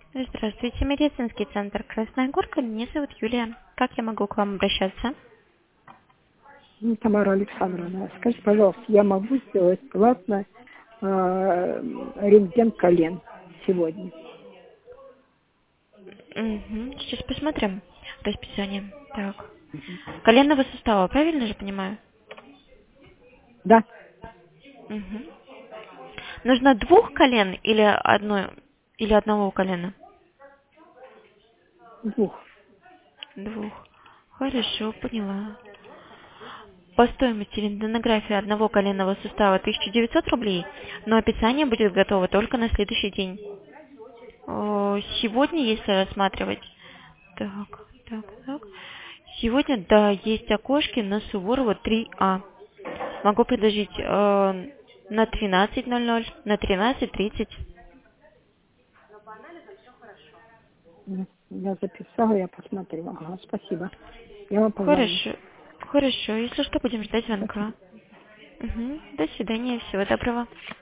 Здравствуйте, медицинский центр «Красная Горка». Меня зовут Юлия. Как я могу к вам обращаться? Тамара Александровна, скажите, пожалуйста, я могу сделать платно рентген колен сегодня? Сейчас посмотрим расписание. Так. Коленного сустава, правильно же понимаю? Да, Мгм. Нужно двух колен или одного колена? двух. Двух. Хорошо, поняла. По стоимости рентгенографии одного коленного сустава 1900 рублей, но описание будет готово только на следующий день. Сегодня, если рассматривать... Так. Сегодня, да, есть окошки на Суворова 3А. Могу предложить на 13:00, на 13:30. Я записала, я посмотрю. Ага, спасибо. Я вам позвоню. Хорошо. Хорошо. Если что, будем ждать звонка. Спасибо. До свидания. Всего доброго.